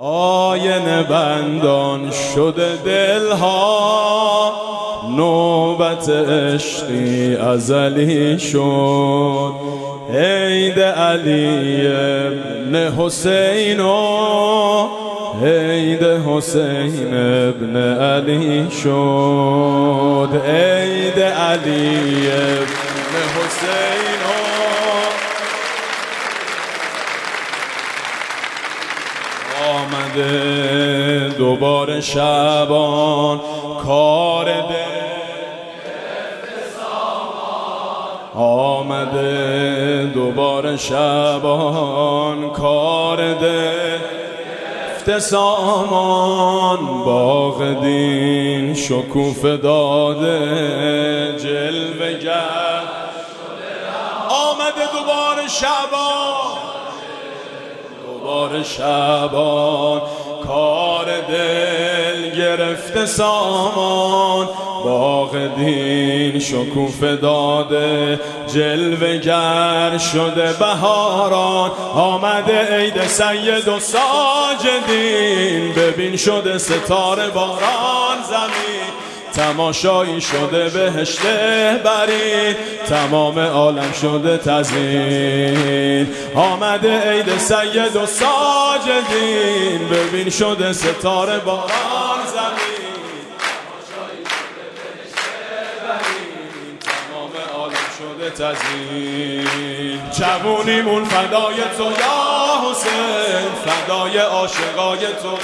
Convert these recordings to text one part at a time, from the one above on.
آینه بندان شده دلها، نوبت عشقی ازلی شد. عید علی ابن حسین و عید حسین ابن علی شد. عید علی ابن حسین و آمده دوباره شبان، کار دل آمده دوباره شبان، کار دل سامان. باغ دین شکوفه داده جلوه گر آمده دوباره شبان، دوباره شبان، کار دل گرفته سامان. باغ دین شکوفه داده جلوه گر شده بهاران. آمده عید سید و ساجدین، ببین شده ستاره باران زمین. تماشایی شده بهشت برین، تمام عالم شده تزیین. آمده عید سید و ساجدین، ببین شده ستاره باران زمین. شده تزیین. جوونیمون فدای تو یا حسین، فدای عاشقای تو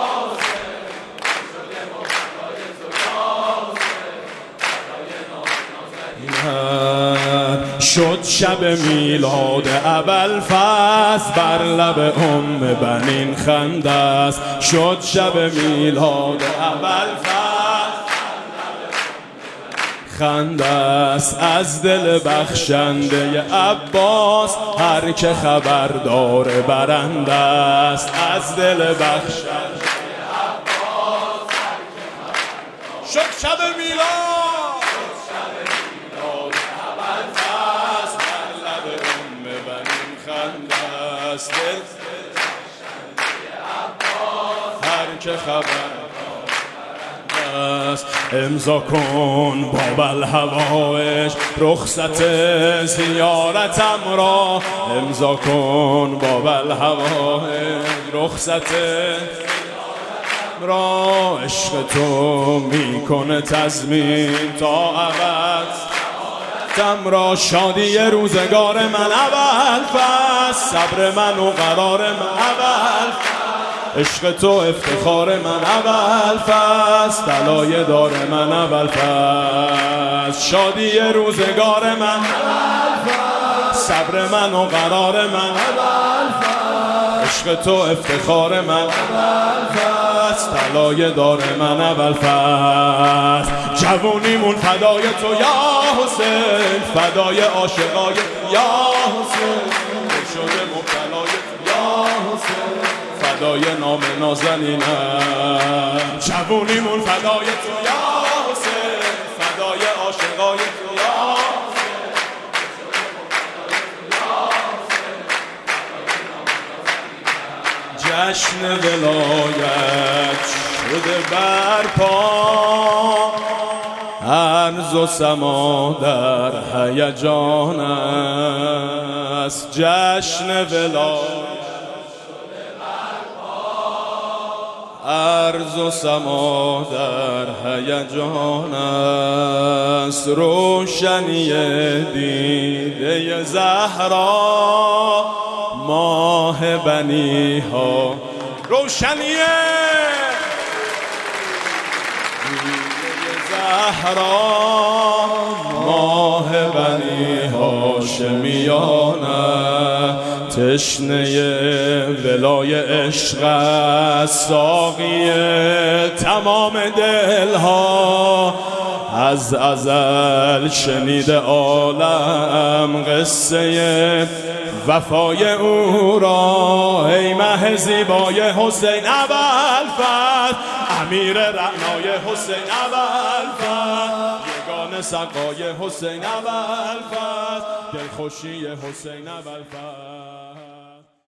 شد شب میلاد ابوالفضل، بر لب بنین خنده است. شد شب میلاد ابوالفضل، خنده است از دل بخشنده عباس. هر که خبردار برنده است از دل بخشنده عباس. شد شب میلاد ابوالفضل، بر لب بنین خنده است. هر که خبر امضا کن باب الهوایج رخصت زیارتم را. امضا کن باب الهوایج رخصت را. عشق تو میکنه تضمین تا ابد تم را. شادی روزگار من ابوالفضل، صبر من و قرار من ابوالفضل. عشق تو افتخار من ابوالفضل، طلایه دار من ابوالفضل. شادی روزگار من ابوالفضل، صبر من و قرار من ابوالفضل. عشق تو افتخار من ابوالفضل، طلایه دار من ابوالفضل. جوونیمون فدای تو یا حسین، فدای عاشقای یا حسین. شده مبتلای یا حسین، فدای نام نازنینم. جوونیمون فدای تو یا حسین، فدای عاشقای تو یا حسین. جشن ولایت شده برپا، عرض و سما در هیجان است. جشن ولایت عرض و سما در هیجان است. روشنی دیده زهرا، ماه بنی ها. روشنی دیده زهرا، ماه بنی هاشمیان است. تشنه ولای عشق است، ساقی تمام دلها. از ازل شنیده عالم قصه وفای او را. ای مه زیبای حسین ابوالفضل، امیر رعنای حسین ابوالفضل، یگانه سقای حسین ابوالفضل، دلخوشی حسین ابوالفضل.